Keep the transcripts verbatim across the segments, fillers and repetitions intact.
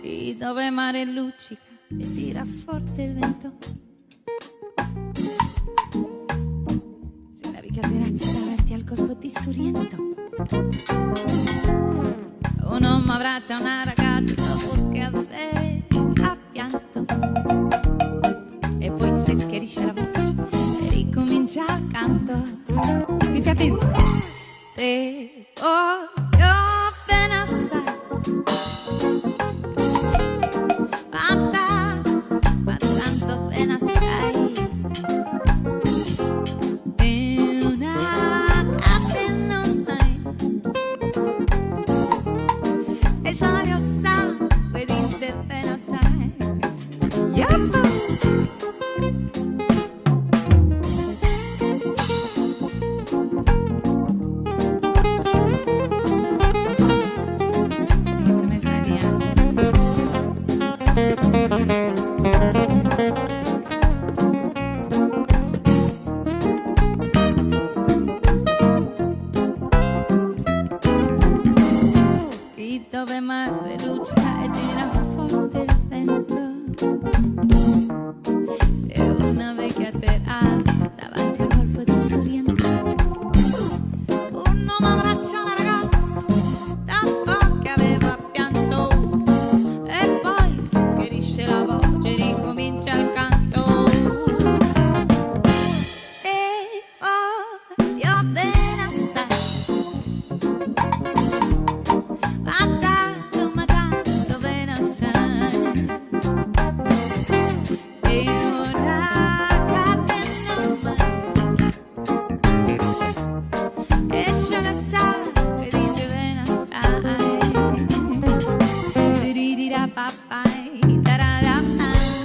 Qui dove il mare luccica e tira forte il vento, si naviga a terrazze davanti al golfo di Sorrento. Un uomo abbraccia una ragazza dopo che aveva pianto e poi si schiarisce la voce e ricomincia il canto. Qui si attenti. Te voglio bene assai, ma, ma tanto bene assai. E una catena mai e già ne ho sangue di te bene assai. Yep. Qui dove il mare luccica e tira forte il vento, se una vecchia terrazza davanti al golfo di Sorrento. Un uomo abbraccia una ragazza dopo che aveva pianto e poi si schiarisce la voce e ricomincia il canto. E voglio bene assai, ma tanto, ma tanto bene assai. E ora catena mai esce la sangue di te bene assai. Di-di-di-da papai, da-da-da-pa.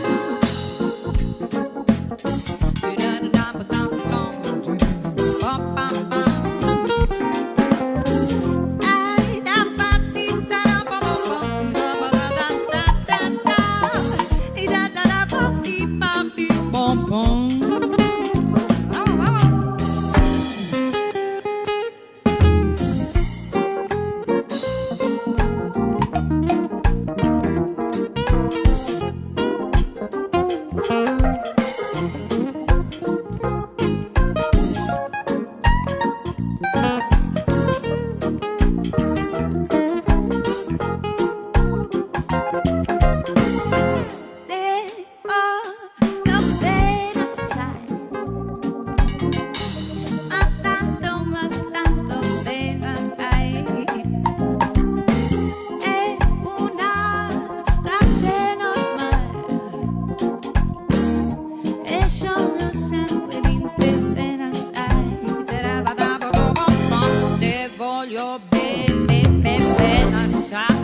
Voglio bene, bene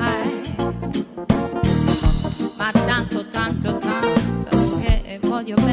assai, ma tanto, tanto, tanto che voglio bene.